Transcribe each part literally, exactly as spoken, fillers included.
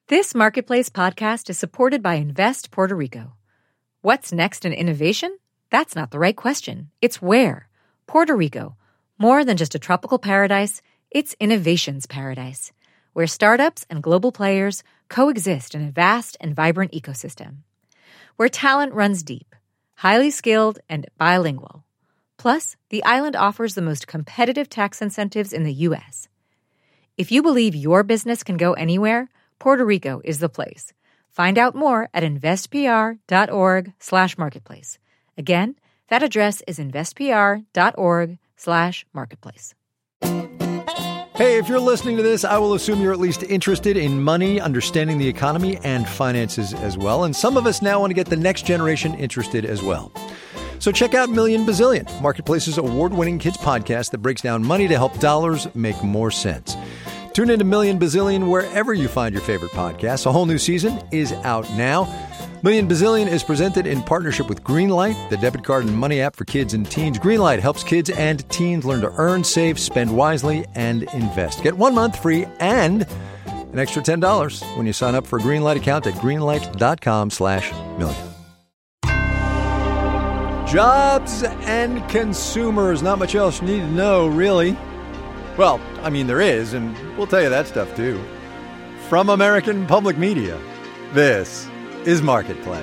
This Marketplace podcast is supported by Invest Puerto Rico. What's next in innovation? That's not the right question. It's where. Puerto Rico. More than just a tropical paradise, it's innovation's paradise, where startups and global players coexist in a vast and vibrant ecosystem. Where talent runs deep, highly skilled, and bilingual. Plus, the island offers the most competitive tax incentives in the U S. If you believe your business can go anywhere, Puerto Rico is the place. Find out more at investpr.org slash marketplace. Again, that address is investpr.org slash marketplace. Hey, if you're listening to this, I will assume you're at least interested in money, understanding the economy, and finances as well. And some of us now want to get the next generation interested as well. So check out Million Bazillion, Marketplace's award-winning kids podcast that breaks down money to help dollars make more sense. Tune into Million Bazillion wherever you find your favorite podcasts. A whole new season is out now. Million Bazillion is presented in partnership with Greenlight, the debit card and money app for kids and teens. Greenlight helps kids and teens learn to earn, save, spend wisely, and invest. Get one month free and an extra ten dollars when you sign up for a Greenlight account at greenlight.com slash million. Jobs and consumers. Not much else you need to know, really. Well, I mean, there is, and we'll tell you that stuff, too. From American Public Media, this is Marketplace.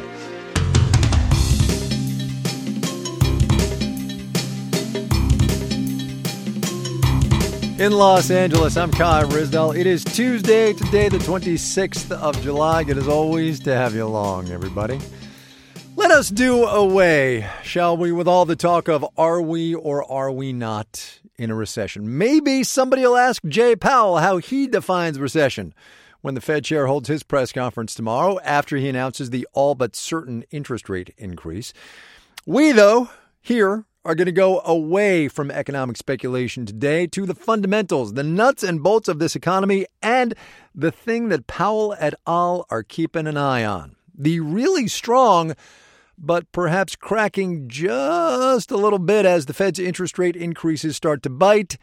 In Los Angeles, I'm Kai Risdell. It is Tuesday, today the twenty-sixth of July. Good as always to have you along, everybody. Let us do away, shall we, with all the talk of are we or are we not in a recession. Maybe somebody will ask Jay Powell how he defines recession when the Fed chair holds his press conference tomorrow after he announces the all but certain interest rate increase. We, though, here are going to go away from economic speculation today to the fundamentals, the nuts and bolts of this economy, and the thing that Powell et al. Are keeping an eye on. The really strong, but perhaps cracking just a little bit as the Fed's interest rate increases start to bite,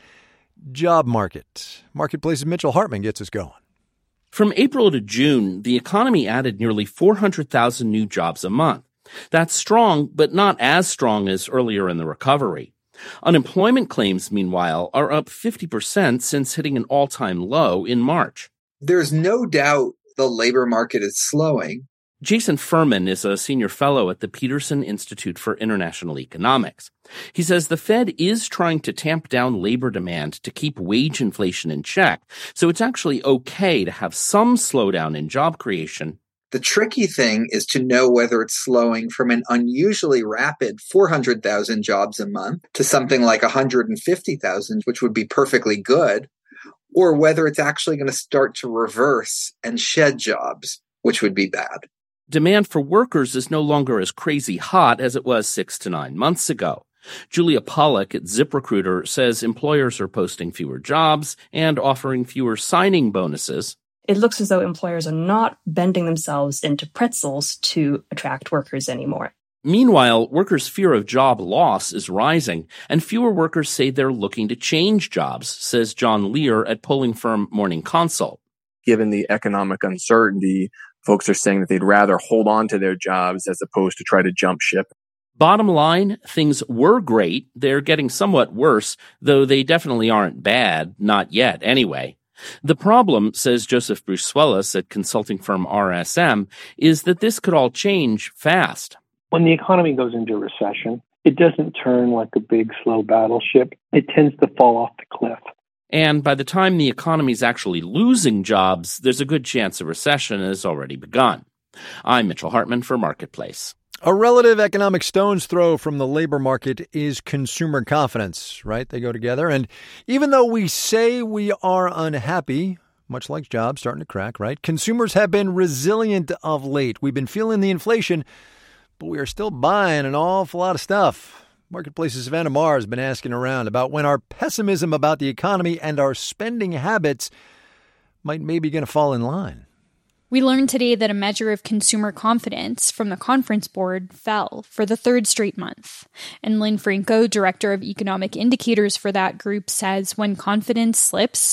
job market. Marketplace's Mitchell Hartman gets us going. From April to June, the economy added nearly four hundred thousand new jobs a month. That's strong, but not as strong as earlier in the recovery. Unemployment claims, meanwhile, are up fifty percent since hitting an all-time low in March. There's no doubt the labor market is slowing. Jason Furman is a senior fellow at the Peterson Institute for International Economics. He says the Fed is trying to tamp down labor demand to keep wage inflation in check, so it's actually okay to have some slowdown in job creation. The tricky thing is to know whether it's slowing from an unusually rapid four hundred thousand jobs a month to something like one hundred fifty thousand, which would be perfectly good, or whether it's actually going to start to reverse and shed jobs, which would be bad. Demand for workers is no longer as crazy hot as it was six to nine months ago. Julia Pollack at ZipRecruiter says employers are posting fewer jobs and offering fewer signing bonuses. It looks as though employers are not bending themselves into pretzels to attract workers anymore. Meanwhile, workers' fear of job loss is rising, and fewer workers say they're looking to change jobs, says John Lear at polling firm Morning Consult. Given the economic uncertainty, folks are saying that they'd rather hold on to their jobs as opposed to try to jump ship. Bottom line, things were great. They're getting somewhat worse, though they definitely aren't bad, not yet anyway. The problem, says Joseph Brusuelas at consulting firm R S M, is that this could all change fast. When the economy goes into recession, it doesn't turn like a big, slow battleship. It tends to fall off the cliff. And by the time the economy's actually losing jobs, there's a good chance a recession has already begun. I'm Mitchell Hartman for Marketplace. A relative economic stone's throw from the labor market is consumer confidence, right? They go together. And even though we say we are unhappy, much like jobs starting to crack, right? Consumers have been resilient of late. We've been feeling the inflation, but we are still buying an awful lot of stuff. Marketplace's Savannah Marr has been asking around about when our pessimism about the economy and our spending habits might maybe going to fall in line. We learned today that a measure of consumer confidence from the Conference Board fell for the third straight month. And Lynn Franco, director of economic indicators for that group, says when confidence slips,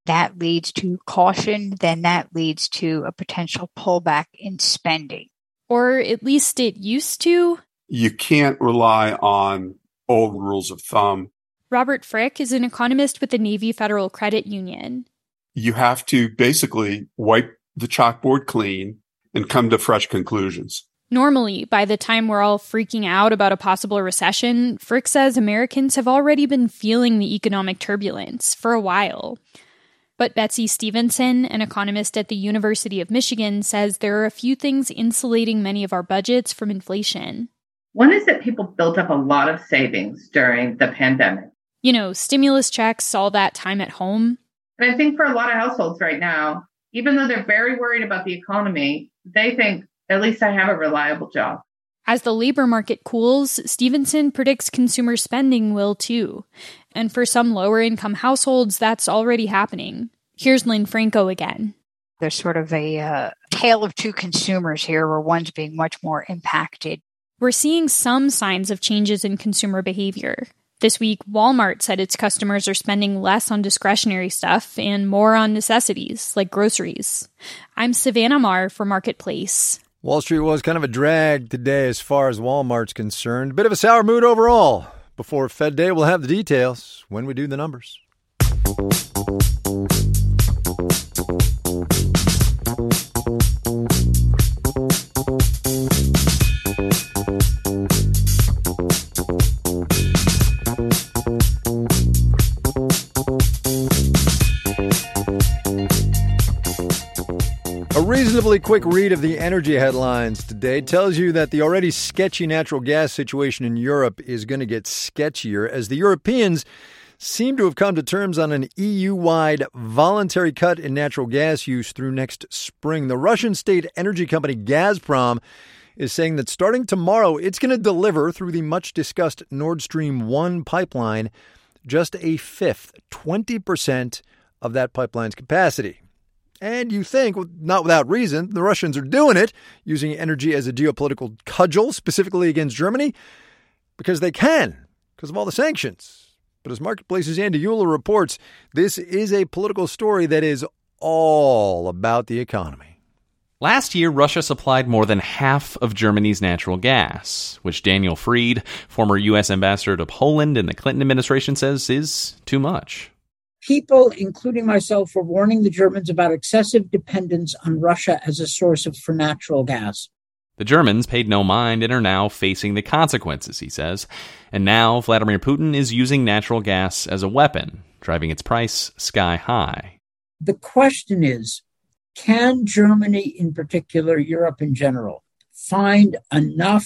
that leads to caution, then that leads to a potential pullback in spending. Or at least it used to. You can't rely on old rules of thumb. Robert Frick is an economist with the Navy Federal Credit Union. You have to basically wipe the chalkboard clean and come to fresh conclusions. Normally, by the time we're all freaking out about a possible recession, Frick says Americans have already been feeling the economic turbulence for a while. But Betsy Stevenson, an economist at the University of Michigan, says there are a few things insulating many of our budgets from inflation. One is that people built up a lot of savings during the pandemic. You know, stimulus checks, all that time at home. And I think for a lot of households right now, even though they're very worried about the economy, they think, at least I have a reliable job. As the labor market cools, Stevenson predicts consumer spending will too. And for some lower-income households, that's already happening. Here's Lynn Franco again. There's sort of a uh, tale of two consumers here, where one's being much more impacted. We're seeing some signs of changes in consumer behavior. This week, Walmart said its customers are spending less on discretionary stuff and more on necessities, like groceries. I'm Savannah Marr for Marketplace. Wall Street was kind of a drag today as far as Walmart's concerned. Bit of a sour mood overall. Before Fed Day, we'll have the details when we do the numbers. A reasonably quick read of the energy headlines today tells you that the already sketchy natural gas situation in Europe is going to get sketchier as the Europeans seem to have come to terms on an E U-wide voluntary cut in natural gas use through next spring. The Russian state energy company Gazprom is saying that starting tomorrow, it's going to deliver through the much-discussed Nord Stream one pipeline just a fifth, twenty percent of that pipeline's capacity. And you think, not without reason, the Russians are doing it, using energy as a geopolitical cudgel, specifically against Germany, because they can, because of all the sanctions. But as Marketplace's Andy Euler reports, this is a political story that is all about the economy. Last year, Russia supplied more than half of Germany's natural gas, which Daniel Fried, former U S ambassador to Poland in the Clinton administration, says is too much. People, including myself, were warning the Germans about excessive dependence on Russia as a source of, for natural gas. The Germans paid no mind and are now facing the consequences, he says. And now Vladimir Putin is using natural gas as a weapon, driving its price sky high. The question is, can Germany in particular, Europe in general, find enough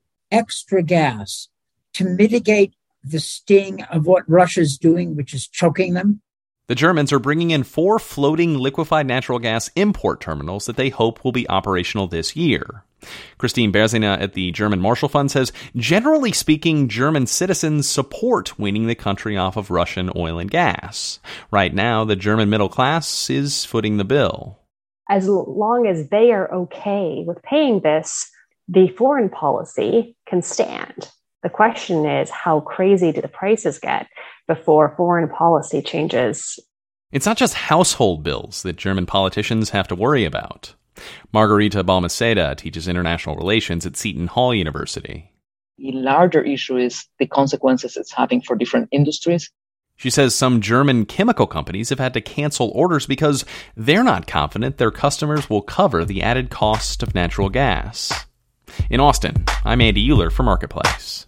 extra gas to mitigate the sting of what Russia's doing, which is choking them? The Germans are bringing in four floating liquefied natural gas import terminals that they hope will be operational this year. Christine Berzina at the German Marshall Fund says, generally speaking, German citizens support weaning the country off of Russian oil and gas. Right now, the German middle class is footing the bill. As long as they are okay with paying this, the foreign policy can stand. The question is, how crazy do the prices get before foreign policy changes? It's not just household bills that German politicians have to worry about. Margarita Balmaceda teaches international relations at Seton Hall University. The larger issue is the consequences it's having for different industries. She says some German chemical companies have had to cancel orders because they're not confident their customers will cover the added cost of natural gas. In Austin, I'm Andy Euler for Marketplace.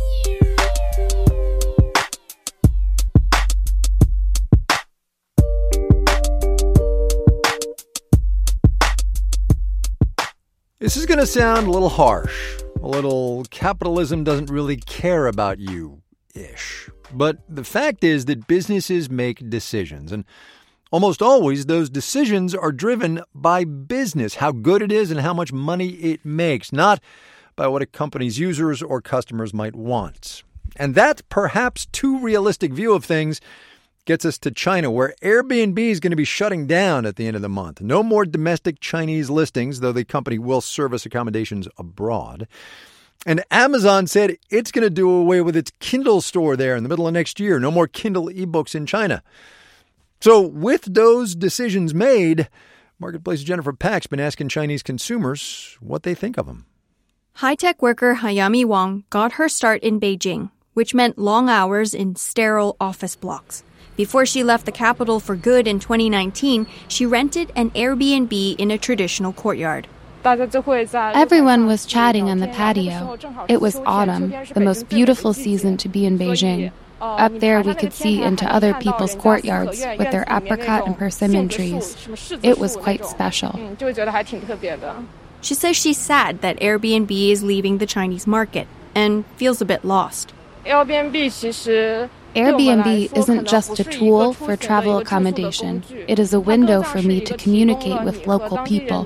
This is going to sound a little harsh, a little capitalism doesn't really care about you-ish. But the fact is that businesses make decisions, and almost always those decisions are driven by business, how good it is and how much money it makes, not by what a company's users or customers might want. And that perhaps too realistic view of things gets us to China, where Airbnb is going to be shutting down at the end of the month. No more domestic Chinese listings, though the company will service accommodations abroad. And Amazon said it's going to do away with its Kindle store there in the middle of next year. No more Kindle ebooks in China. So with those decisions made, Marketplace Jennifer Pack's been asking Chinese consumers what they think of them. High-tech worker Hayami Wang got her start in Beijing, which meant long hours in sterile office blocks. Before she left the capital for good in twenty nineteen, she rented an Airbnb in a traditional courtyard. Everyone was chatting on the patio. It was autumn, the most beautiful season to be in Beijing. Up there, we could see into other people's courtyards with their apricot and persimmon trees. It was quite special. She says she's sad that Airbnb is leaving the Chinese market and feels a bit lost. Airbnb isn't just a tool for travel accommodation. It is a window for me to communicate with local people.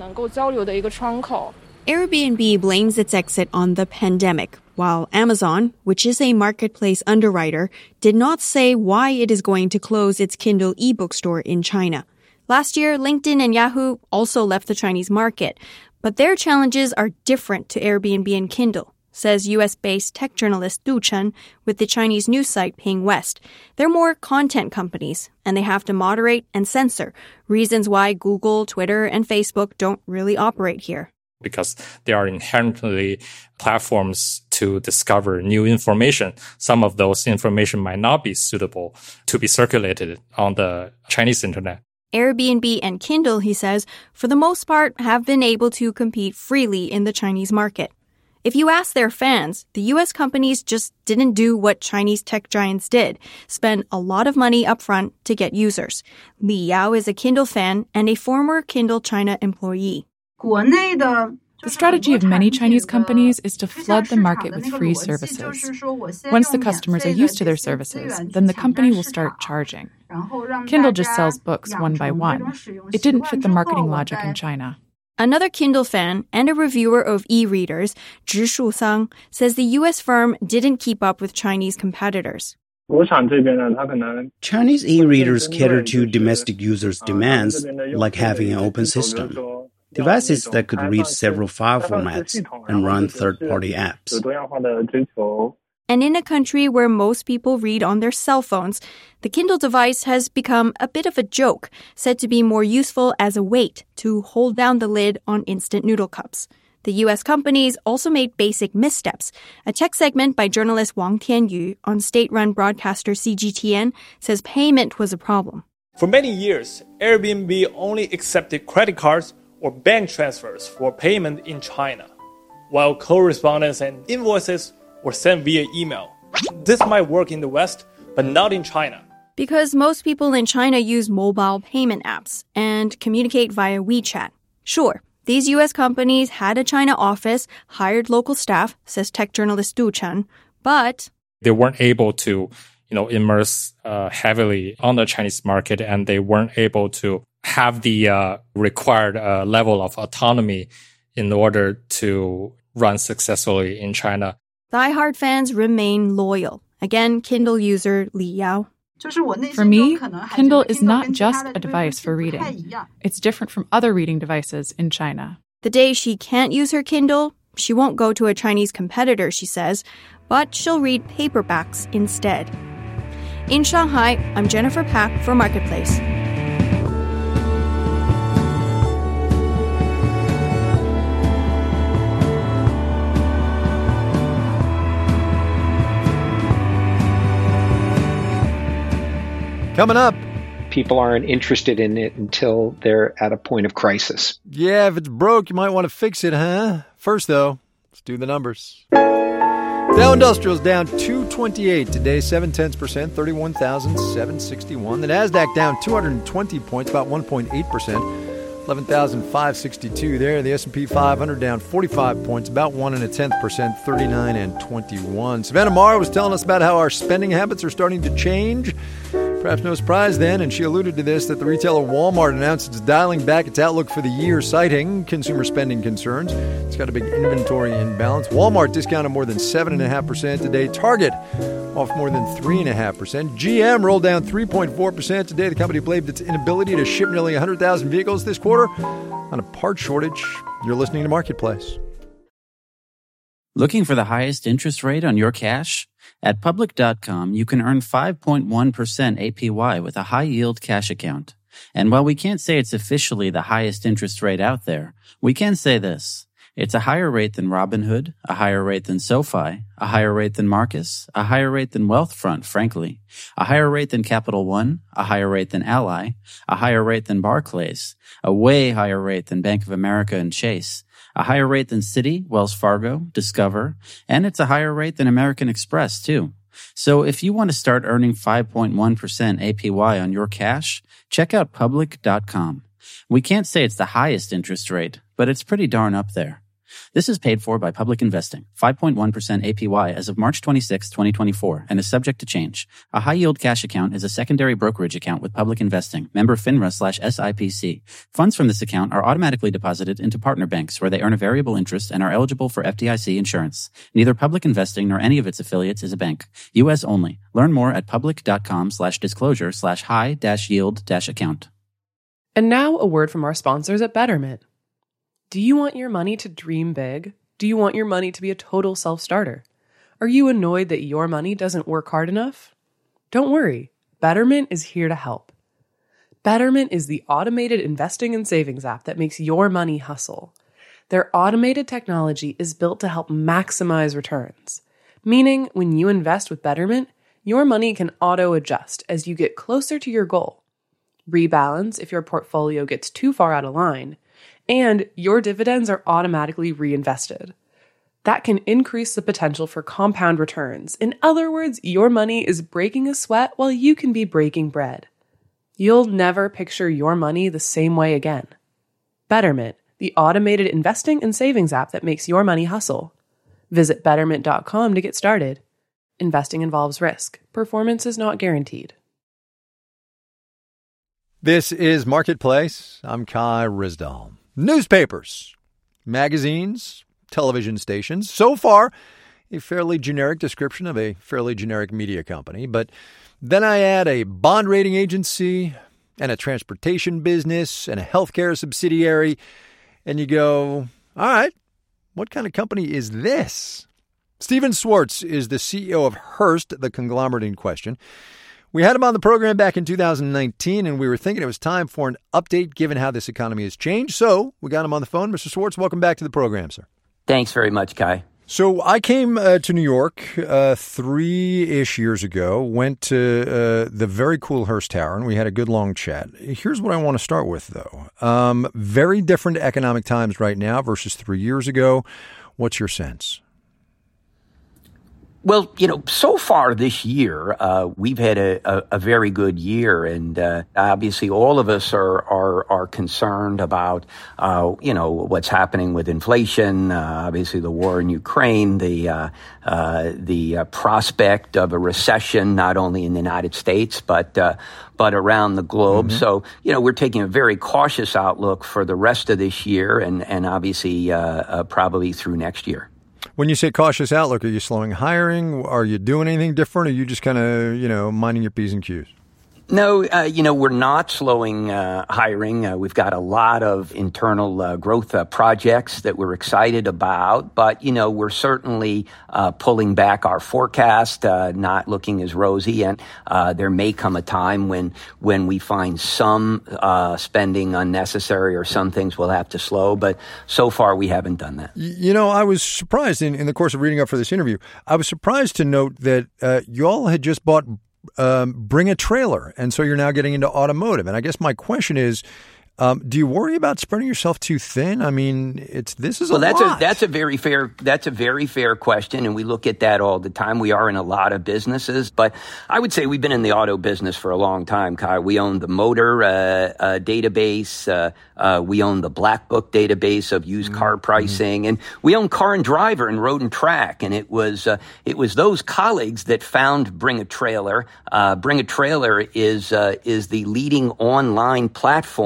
Airbnb blames its exit on the pandemic, while Amazon, which is a marketplace underwriter, did not say why it is going to close its Kindle ebook store in China. Last year, LinkedIn and Yahoo also left the Chinese market, but their challenges are different to Airbnb and Kindle, says U S-based tech journalist Du Chen with the Chinese news site Ping West. They're more content companies, and they have to moderate and censor, reasons why Google, Twitter, and Facebook don't really operate here. Because they are inherently platforms to discover new information. Some of those information might not be suitable to be circulated on the Chinese internet. Airbnb and Kindle, he says, for the most part, have been able to compete freely in the Chinese market. If you ask their fans, the U S companies just didn't do what Chinese tech giants did, spend a lot of money upfront to get users. Li Yao is a Kindle fan and a former Kindle China employee. The strategy of many Chinese companies is to flood the market with free services. Once the customers are used to their services, then the company will start charging. Kindle just sells books one by one. It didn't fit the marketing logic in China. Another Kindle fan and a reviewer of e-readers, Zhi Shusang, says the U S firm didn't keep up with Chinese competitors. Chinese e-readers cater to domestic users' demands, like having an open system. Devices that could read several file formats and run third-party apps. And in a country where most people read on their cell phones, the Kindle device has become a bit of a joke, said to be more useful as a weight to hold down the lid on instant noodle cups. The U S companies also made basic missteps. A tech segment by journalist Wang Tianyu on state-run broadcaster C G T N says payment was a problem. For many years, Airbnb only accepted credit cards or bank transfers for payment in China, while correspondence and invoices were sent via email. This might work in the West, but not in China. Because most people in China use mobile payment apps and communicate via WeChat. Sure, these U S companies had a China office, hired local staff, says tech journalist Du Chen, but they weren't able to, you know, immerse uh, heavily on the Chinese market, and they weren't able to have the uh, required uh, level of autonomy in order to run successfully in China. Die-hard fans remain loyal. Again, Kindle user Li Yao. For me, Kindle is not just a device for reading. It's different from other reading devices in China. The day she can't use her Kindle, she won't go to a Chinese competitor, she says, but she'll read paperbacks instead. In Shanghai, I'm Jennifer Pack for Marketplace. Coming up. People aren't interested in it until they're at a point of crisis. Yeah, if it's broke, you might want to fix it, huh? First, though, let's do the numbers. Dow Industrial's down two twenty-eight today, seven tenths percent, thirty-one thousand seven hundred sixty-one. The Nasdaq down two hundred twenty points, about one point eight percent, eleven thousand five hundred sixty-two there. The S and P five hundred down forty-five points, about one and a tenth percent, thirty-nine and twenty-one. Savannah Marr was telling us about how our spending habits are starting to change. Perhaps no surprise then, and she alluded to this, that the retailer Walmart announced it's dialing back its outlook for the year, citing consumer spending concerns. It's got a big inventory imbalance. Walmart discounted more than seven point five percent today. Target off more than three point five percent. G M rolled down three point four percent today. The company blamed its inability to ship nearly one hundred thousand vehicles this quarter on a part shortage. You're listening to Marketplace. Looking for the highest interest rate on your cash? At public dot com, you can earn five point one percent A P Y with a high-yield cash account. And while we can't say it's officially the highest interest rate out there, we can say this. It's a higher rate than Robinhood, a higher rate than SoFi, a higher rate than Marcus, a higher rate than Wealthfront, frankly, a higher rate than Capital One, a higher rate than Ally, a higher rate than Barclays, a way higher rate than Bank of America and Chase, a higher rate than Citi, Wells Fargo, Discover, and it's a higher rate than American Express, too. So if you want to start earning five point one percent A P Y on your cash, check out public dot com. We can't say it's the highest interest rate, but it's pretty darn up there. This is paid for by Public Investing, five point one percent A P Y as of March twenty-sixth, twenty twenty-four, and is subject to change. A high-yield cash account is a secondary brokerage account with Public Investing, member FINRA slash S I P C. Funds from this account are automatically deposited into partner banks where they earn a variable interest and are eligible for F D I C insurance. Neither Public Investing nor any of its affiliates is a bank. U S only. Learn more at public dot com slash disclosure slash high dash yield dash account. And now a word from our sponsors at Betterment. Do you want your money to dream big? Do you want your money to be a total self-starter? Are you annoyed that your money doesn't work hard enough? Don't worry, Betterment is here to help. Betterment is the automated investing and savings app that makes your money hustle. Their automated technology is built to help maximize returns, meaning when you invest with Betterment, your money can auto-adjust as you get closer to your goal, rebalance if your portfolio gets too far out of line, and your dividends are automatically reinvested. That can increase the potential for compound returns. In other words, your money is breaking a sweat while you can be breaking bread. You'll never picture your money the same way again. Betterment, the automated investing and savings app that makes your money hustle. Visit betterment dot com to get started. Investing involves risk. Performance is not guaranteed. This is Marketplace. I'm Kai Ryssdal. Newspapers, magazines, television stations. So far, a fairly generic description of a fairly generic media company. But then I add a bond rating agency and a transportation business and a healthcare subsidiary. And you go, all right, what kind of company is this? Stephen Schwartz is the C E O of Hearst, the conglomerate in question. We had him on the program back in two thousand nineteen, and we were thinking it was time for an update given how this economy has changed. So we got him on the phone. Mister Schwartz, welcome back to the program, sir. Thanks very much, Kai. So I came uh, to New York uh, three-ish years ago, went to uh, the very cool Hearst Tower, and we had a good long chat. Here's what I want to start with, though. Um, very different economic times right now versus three years ago. What's your sense? Well, you know, so far this year, uh, we've had a, a, a very good year, and uh, obviously all of us are are, are concerned about, uh, you know, what's happening with inflation, uh, obviously the war in Ukraine, the uh, uh, the uh, prospect of a recession, not only in the United States, but uh, but around the globe. Mm-hmm. So, you know, we're taking a very cautious outlook for the rest of this year and, and obviously uh, uh, probably through next year. When you say cautious outlook, are you slowing hiring? Are you doing anything different? Or are you just kind of, you know, minding your P's and Q's? No, uh, you know, we're not slowing uh, hiring. Uh, we've got a lot of internal uh, growth uh, projects that we're excited about. But, you know, we're certainly uh, pulling back our forecast, uh, not looking as rosy. And uh, there may come a time when when we find some uh, spending unnecessary or some things we'll have to slow. But so far, we haven't done that. You know, I was surprised in, in the course of reading up for this interview. I was surprised to note that uh, you all had just bought Um, Bring a Trailer, and so you're now getting into automotive. And I guess my question is, um, do you worry about spreading yourself too thin? I mean, it's this is well, a that's lot. a that's a very fair that's a very fair question, and we look at that all the time. We are in a lot of businesses, but I would say we've been in the auto business for a long time, Kai. We own the motor uh, uh, database, uh, uh, we own the Black Book database of used car mm-hmm. pricing, and we own Car and Driver and Road and Track. And it was uh, it was those colleagues that found Bring a Trailer. Uh, Bring a Trailer is uh, is the leading online platform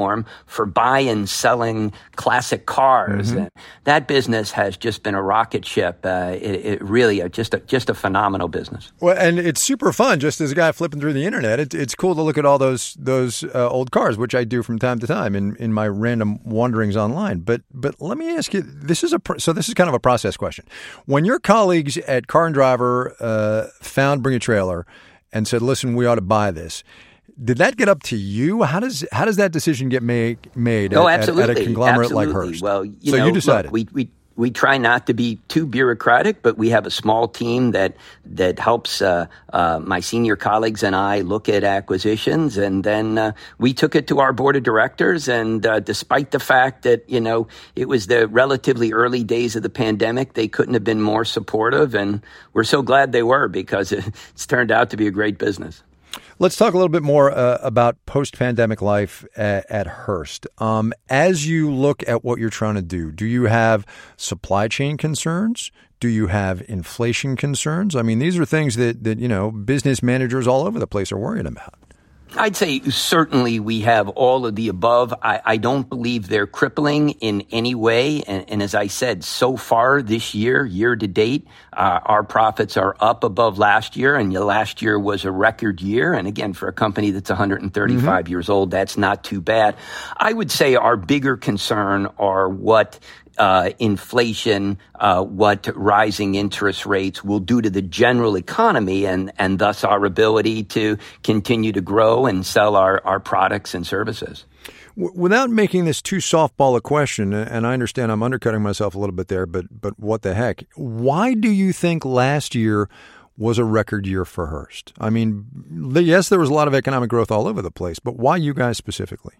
for buying and selling classic cars. Mm-hmm. And that business has just been a rocket ship. Uh, it, it really uh, just a, just a phenomenal business. Well, and it's super fun. Just as a guy flipping through the internet, it, it's cool to look at all those those uh, old cars, which I do from time to time in, in my random wanderings online. But but let me ask you, this is a so this is kind of a process question. When your colleagues at Car and Driver uh, found Bring a Trailer and said, "Listen, we ought to buy this," did that get up to you? How does how does that decision get made made oh, at, absolutely. at a conglomerate absolutely. like Hearst? Well, you so know, you decided. Look, we we we try not to be too bureaucratic, but we have a small team that that helps uh, uh, my senior colleagues and I look at acquisitions, and then uh, we took it to our board of directors. And uh, despite the fact that you know it was the relatively early days of the pandemic, they couldn't have been more supportive, and we're so glad they were because it's turned out to be a great business. Let's talk a little bit more uh, about post-pandemic life at, at Hearst. Um, as you look at what you're trying to do, do you have supply chain concerns? Do you have inflation concerns? I mean, these are things that, that you know, business managers all over the place are worried about. I'd say certainly we have all of the above. I, I don't believe they're crippling in any way. And, and as I said, so far this year, year to date, uh, our profits are up above last year. And last year was a record year. And again, for a company that's one hundred thirty-five mm-hmm. years old, that's not too bad. I would say our bigger concern are what Uh, inflation, uh, what rising interest rates will do to the general economy and, and thus our ability to continue to grow and sell our, our products and services. Without making this too softball a question, and I understand I'm undercutting myself a little bit there, but but what the heck? Why do you think last year was a record year for Hearst? I mean, yes, there was a lot of economic growth all over the place, but why you guys specifically?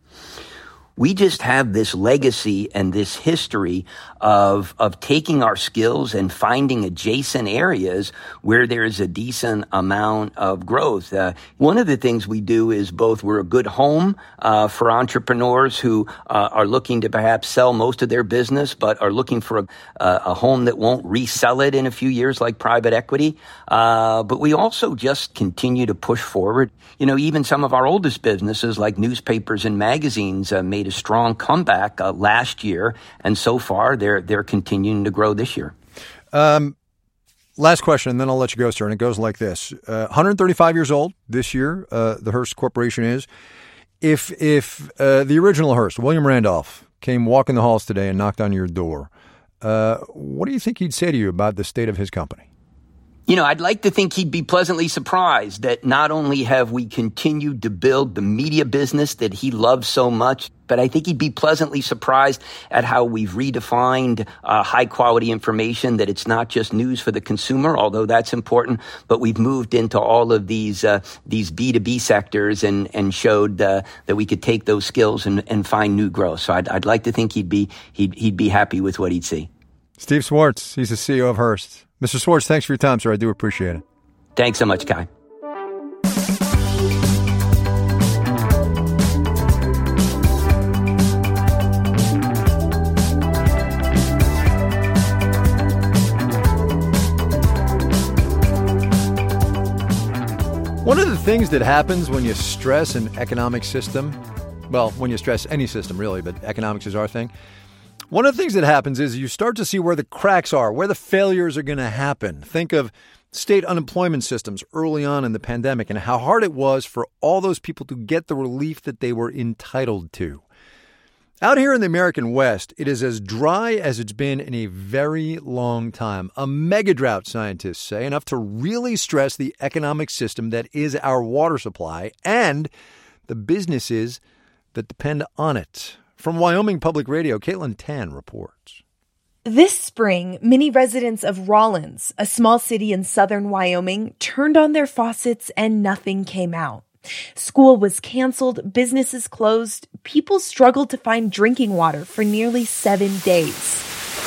We just have this legacy and this history of of taking our skills and finding adjacent areas where there is a decent amount of growth. Uh, one of the things we do is both we're a good home uh, for entrepreneurs who uh, are looking to perhaps sell most of their business but are looking for a, a home that won't resell it in a few years like private equity. Uh, but we also just continue to push forward. You know, even some of our oldest businesses like newspapers and magazines uh, made a strong comeback uh, last year, and so far they're they're continuing to grow this year. Um, last question, and then I'll let you go, sir. And it goes like this: uh, one hundred thirty-five years old this year. Uh, the Hearst Corporation is. If if uh, the original Hearst, William Randolph, came walking the halls today and knocked on your door, uh, what do you think he'd say to you about the state of his company? You know, I'd like to think he'd be pleasantly surprised that not only have we continued to build the media business that he loves so much, but I think he'd be pleasantly surprised at how we've redefined uh, high-quality information, that it's not just news for the consumer, although that's important, but we've moved into all of these uh, these B two B sectors and, and showed uh, that we could take those skills and, and find new growth. So I'd, I'd like to think he'd be he'd, he'd be happy with what he'd see. Steve Swartz, he's the C E O of Hearst. Mister Swartz, thanks for your time, sir. I do appreciate it. Thanks so much, Kai. One of the things that happens when you stress an economic system, well, when you stress any system, really, but economics is our thing. One of the things that happens is you start to see where the cracks are, where the failures are going to happen. Think of state unemployment systems early on in the pandemic and how hard it was for all those people to get the relief that they were entitled to. Out here in the American West, it is as dry as it's been in a very long time. A mega drought, scientists say, enough to really stress the economic system that is our water supply and the businesses that depend on it. From Wyoming Public Radio, Caitlin Tan reports. This spring, many residents of Rawlins, a small city in southern Wyoming, turned on their faucets and nothing came out. School was canceled, businesses closed, people struggled to find drinking water for nearly seven days.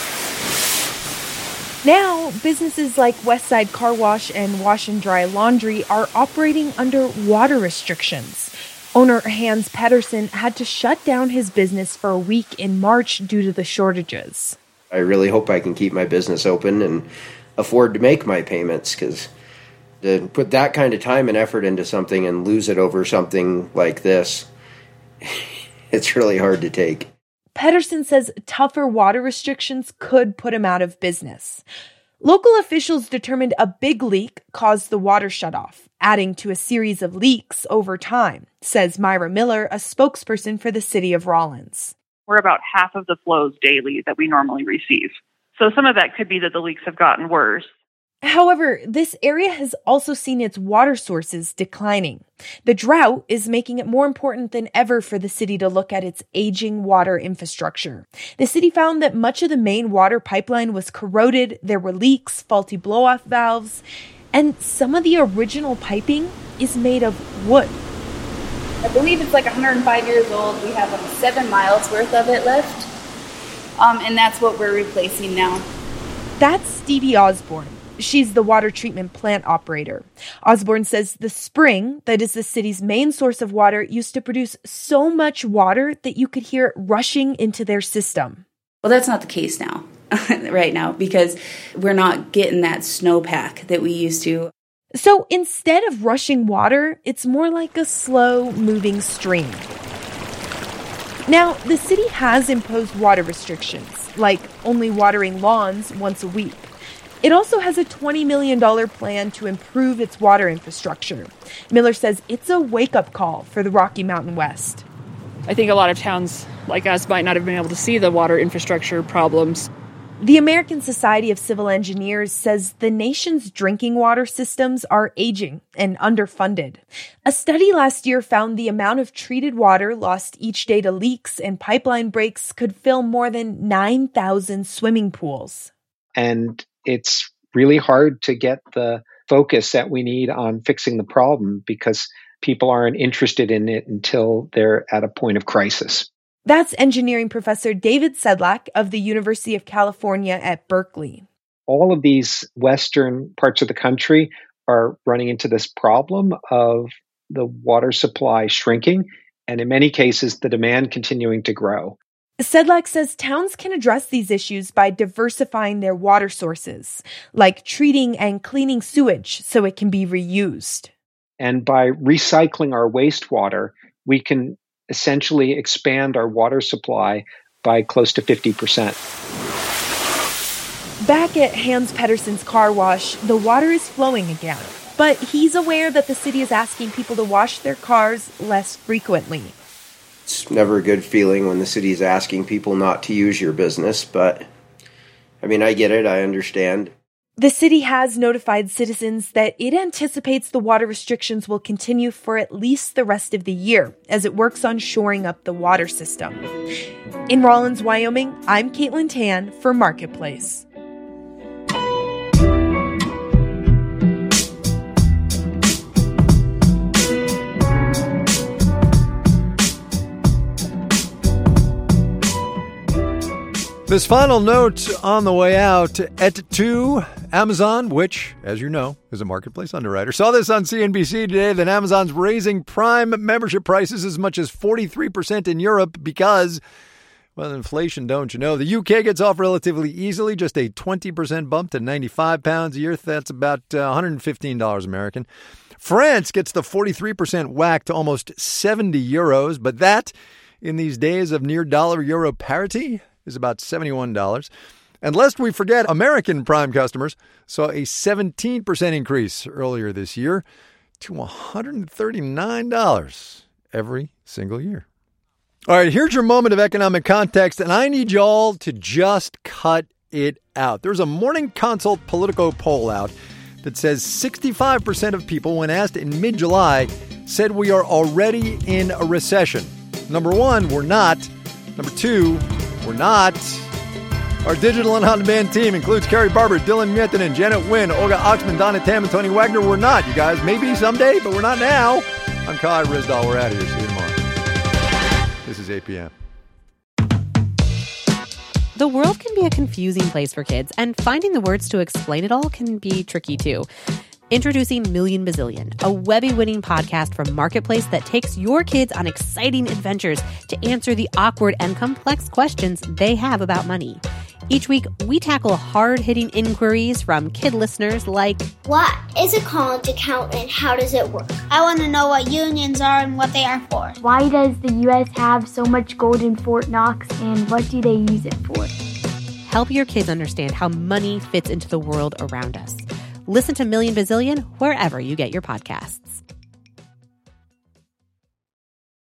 Now, businesses like Westside Car Wash and Wash and Dry Laundry are operating under water restrictions. Owner Hans Pedersen had to shut down his business for a week in March due to the shortages. I really hope I can keep my business open and afford to make my payments, because to put that kind of time and effort into something and lose it over something like this, it's really hard to take. Pedersen says tougher water restrictions could put him out of business. Local officials determined a big leak caused the water shutoff, adding to a series of leaks over time, says Myra Miller, a spokesperson for the city of Rawlins. We're about half of the flows daily that we normally receive. So some of that could be that the leaks have gotten worse. However, this area has also seen its water sources declining. The drought is making it more important than ever for the city to look at its aging water infrastructure. The city found that much of the main water pipeline was corroded, there were leaks, faulty blow-off valves, and some of the original piping is made of wood. I believe it's like one hundred five years old. We have um, seven miles worth of it left, um, and that's what we're replacing now. That's Stevie Osborne. She's the water treatment plant operator. Osborne says the spring, that is the city's main source of water, used to produce so much water that you could hear it rushing into their system. Well, that's not the case now, right now, because we're not getting that snowpack that we used to. So instead of rushing water, it's more like a slow-moving stream. Now, the city has imposed water restrictions, like only watering lawns once a week. It also has a twenty million dollars plan to improve its water infrastructure. Miller says it's a wake-up call for the Rocky Mountain West. I think a lot of towns like us might not have been able to see the water infrastructure problems. The American Society of Civil Engineers says the nation's drinking water systems are aging and underfunded. A study last year found the amount of treated water lost each day to leaks and pipeline breaks could fill more than nine thousand swimming pools. And it's really hard to get the focus that we need on fixing the problem because people aren't interested in it until they're at a point of crisis. That's engineering professor David Sedlak of the University of California at Berkeley. All of these Western parts of the country are running into this problem of the water supply shrinking, and in many cases, the demand continuing to grow. Sedlak says towns can address these issues by diversifying their water sources, like treating and cleaning sewage so it can be reused. And by recycling our wastewater, we can essentially expand our water supply by close to fifty percent. Back at Hans Pedersen's car wash, the water is flowing again. But he's aware that the city is asking people to wash their cars less frequently. It's never a good feeling when the city is asking people not to use your business, but I mean, I get it. I understand. The city has notified citizens that it anticipates the water restrictions will continue for at least the rest of the year as it works on shoring up the water system. In Rawlins, Wyoming, I'm Caitlin Tan for Marketplace. This final note on the way out, Et tu, Amazon, which, as you know, is a marketplace underwriter, saw this on C N B C today that Amazon's raising Prime membership prices as much as forty-three percent in Europe because, well, inflation, don't you know? The U K gets off relatively easily, just a twenty percent bump to ninety-five pounds a year. That's about uh, one hundred fifteen dollars American. France gets the forty-three percent whack to almost seventy euros, but that, in these days of near dollar-euro parity, is about seventy-one dollars. And lest we forget, American Prime customers saw a seventeen percent increase earlier this year to one hundred thirty-nine dollars every single year. All right, here's your moment of economic context, and I need y'all to just cut it out. There's a Morning Consult Politico poll out that says sixty-five percent of people, when asked in mid-July, said we are already in a recession. Number one, we're not. Number two, we're not. Our digital and on-demand team includes Carrie Barber, Dylan Miettinen, Janet Wynn, Olga Oxman, Donna Tam, and Tony Wagner. We're not, you guys. Maybe someday, but we're not now. I'm Kai Rizdal. We're out of here. See you tomorrow. This is eight p.m. The world can be a confusing place for kids, and finding the words to explain it all can be tricky, too. Introducing Million Bazillion, a Webby-winning podcast from Marketplace that takes your kids on exciting adventures to answer the awkward and complex questions they have about money. Each week, we tackle hard-hitting inquiries from kid listeners like, what is a college account and how does it work? I want to know what unions are and what they are for. Why does the U S have so much gold in Fort Knox and what do they use it for? Help your kids understand how money fits into the world around us. Listen to Million Bazillion wherever you get your podcasts.